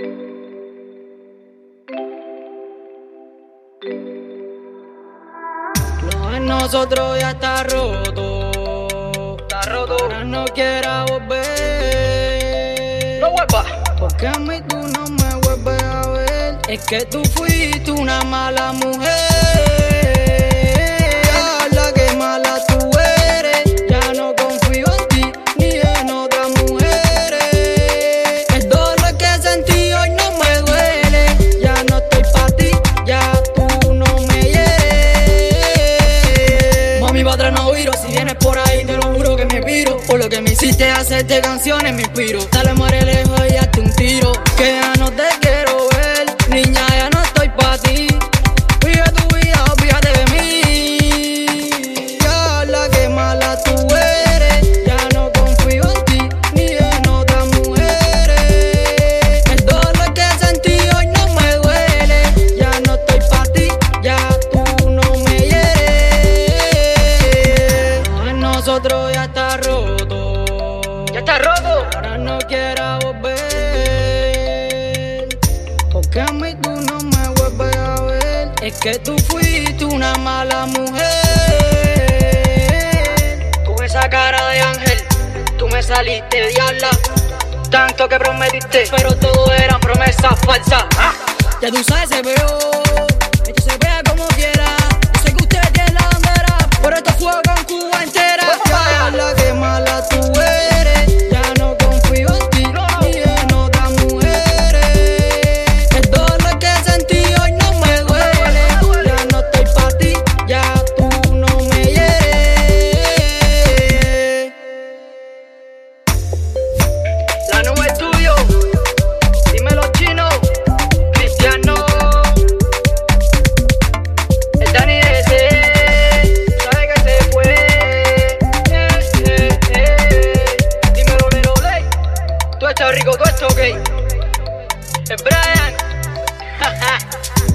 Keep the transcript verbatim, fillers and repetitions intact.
Lo de nosotros ya está roto. Está roto. Ahora no quiera volver. No vuelva. Porque a mí tú no me vuelves a ver. Es que tú fuiste una mala mujer. Habla que mala tú eres. Ya no confío en ti ni en otras mujeres. El dolor que sentí hoy no me duele. Ya no estoy pa' ti, ya tú no me hieres. Mami, pa' atrás no viro. Si vienes por ahí te lo juro que me piro. Por lo que me hiciste hacerte canciones me inspiro. Dale, muere lejos y hazte un tiro. Que ya no te quiero ver. Niña, ya no estoy pa' ti. Vive tu vida, olvídate de mí. Ya habla que mala tú eres. Ya no confío en ti ni en otras mujeres. El dolor que sentí hoy no me duele. Ya no estoy pa' ti, ya tú no me hieres. No, en nosotros ya está roto. Ya está roto. Ahora no quiera volver. Porque a mí tú no me vuelves a ver. Es que tú fuiste una mala mujer. Con esa cara de ángel, tú me saliste diabla. Tanto que prometiste, pero todo eran promesas falsas. ¿Ah? Ya tú sabes, se veo. Esto se vea como quiera. Yo sé que ustedes tienen la bandera, pero esto fue con Cuba entera. Ya habla que mala tú eres. Ya no confío en ti ni en otras mujeres. El dolor que sentí hoy no me duele. Ya no estoy pa' ti, ya tú no me hieres. La nube es tuyo. Dímelo, chino. Cristiano. El Dani de ese. Sabe que se fue. Eh, eh, eh. Dímelo, Lelo Ley. Todo está rico, todo está ok. El Brian.